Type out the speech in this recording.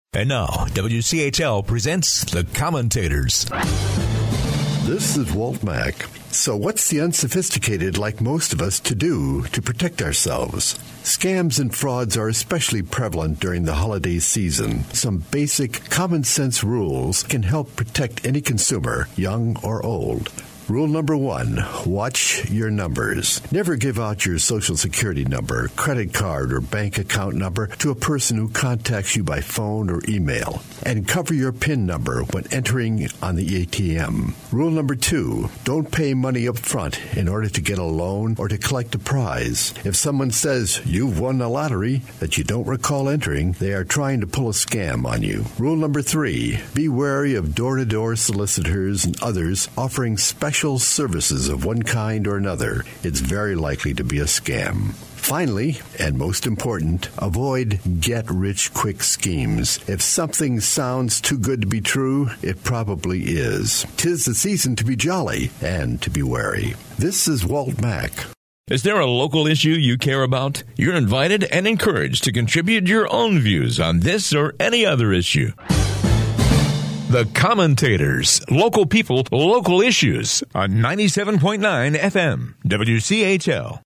And now, WCHL presents The Commentators. This is Walt Mack. So what's the unsophisticated like most of us to do to protect ourselves? Scams and frauds are especially prevalent during the holiday season. Some basic common sense rules can help protect any consumer, young or old. Rule number 1, watch your numbers. Never give out your Social Security number, credit card, or bank account number to a person who contacts you by phone or email. And cover your PIN number when entering on the ATM. Rule number 2, don't pay money up front in order to get a loan or to collect a prize. If someone says you've won the lottery that you don't recall entering, they are trying to pull a scam on you. Rule number 3, be wary of door-to-door solicitors and others offering special services of one kind or another. It's very likely to be a scam. Finally, and most important, avoid get-rich-quick schemes. If something sounds too good to be true, it probably is. 'Tis the season to be jolly and to be wary. This is Walt Mack. Is there a local issue you care about? You're invited and encouraged to contribute your own views on this or any other issue. The Commentators, local people, local issues on 97.9 FM, WCHL.